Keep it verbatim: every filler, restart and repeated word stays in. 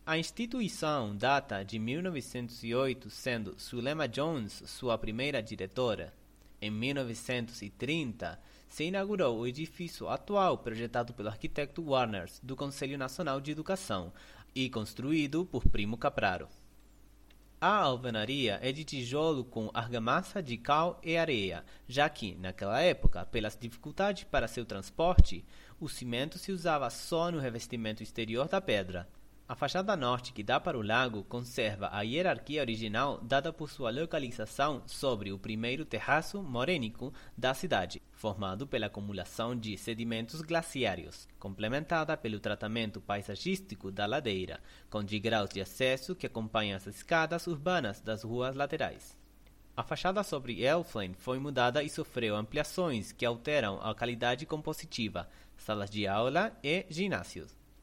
A instituição data de mil novecentos e oito, sendo Sulema Jones sua primeira diretora. Em mil novecentos e trinta, se inaugurou o edifício atual projetado pelo arquiteto Warners do Conselho Nacional de Educação e construído por Primo Capraro. A alvenaria é de tijolo com argamassa de cal e areia, já que, naquela época, pelas dificuldades para seu transporte, o cimento se usava só no revestimento exterior da pedra. A fachada norte, que dá para o lago, conserva a hierarquia original dada por sua localização sobre o primeiro terraço morênico da cidade, formado pela acumulação de sedimentos glaciários, complementada pelo tratamento paisagístico da ladeira, com degraus de acesso que acompanham as escadas urbanas das ruas laterais. A fachada sobre Elflane foi mudada e sofreu ampliações que alteram a qualidade compositiva, salas de aula e ginásios.